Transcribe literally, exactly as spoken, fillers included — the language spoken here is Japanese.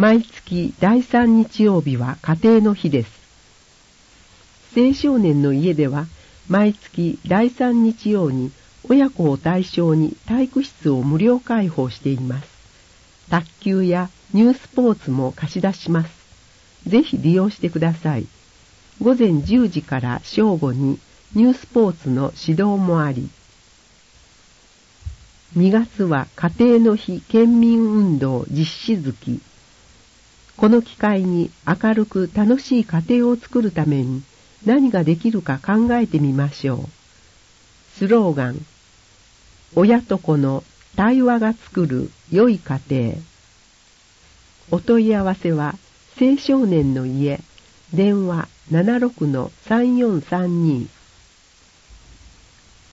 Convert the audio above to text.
毎月だいさん日曜日は家庭の日です。青少年の家では毎月だいさん日曜に親子を対象に体育室を無料開放しています。卓球やニュースポーツも貸し出します。ぜひ利用してください。午前じゅう時から正午にニュースポーツの指導もあり、にがつは家庭の日県民運動実施月。この機会に明るく楽しい家庭を作るために何ができるか考えてみましょう。スローガン、親と子の対話が作る良い家庭。お問い合わせは青少年の家、電話 ななろくのさんよんさんに。